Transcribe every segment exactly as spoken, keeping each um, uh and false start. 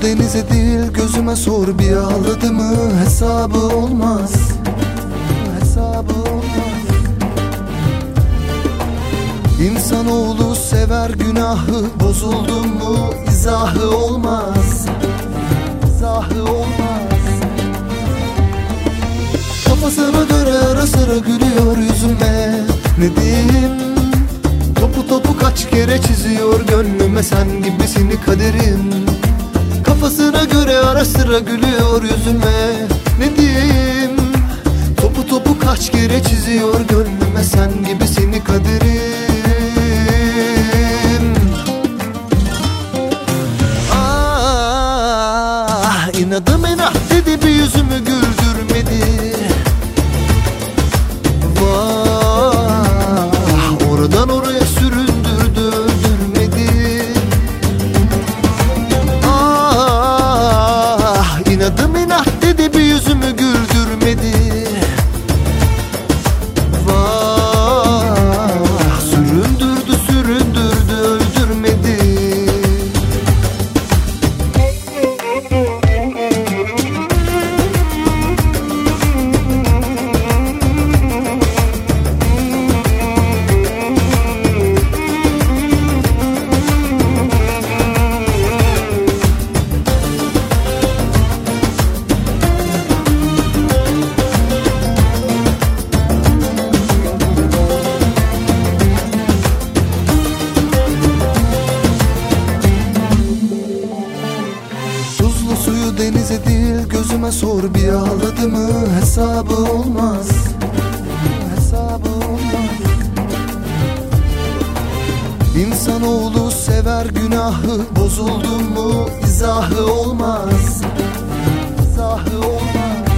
denize değil gözüme sor, bir ağladı mı hesabı olmaz, hesabı olmaz. İnsanoğlu sever günahı, bozuldun mu izahı olmaz, izahı olmaz. Kafasına göre ara sıra gülüyor yüzüme, ne diyeyim? Topu topu kaç kere çiziyor gönlüme, sen gibisini kaderim. Kafasına göre ara sıra gülüyor yüzüme, ne diyeyim? Topu topu kaç kere çiziyor gönlüme, sen gibisini kaderim. Ah, inadım inat dedi, bir yüzümü güldürmedi. Vah, oradan oraya süründürdü, öldürmedi. Ah, inadım inat dedi, bir yüzümü güldürmedi. Vah, süründürdü süründürdü, öldürmedi. Tuzlu suyu denize değil gözüme sor, bir ağladı mı hesabı olmaz, hesabı olmaz. İnsanoğlu sever günahı, bozuldun mu izahı olmaz, izahı olmaz.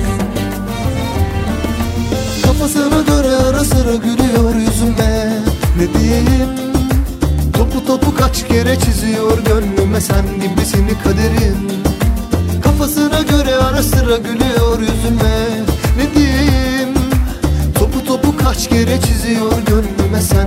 Kafasına göre ara sıra gülüyor yüzüme, ne diyeyim? Topu topu kaç kere çiziyor gönlüme, sen gibisini kaderim. Kafasına göre ara sıra gülüyor yüzüme, ne diyeyim? Topu topu kaç kere çiziyor gönlüme, sen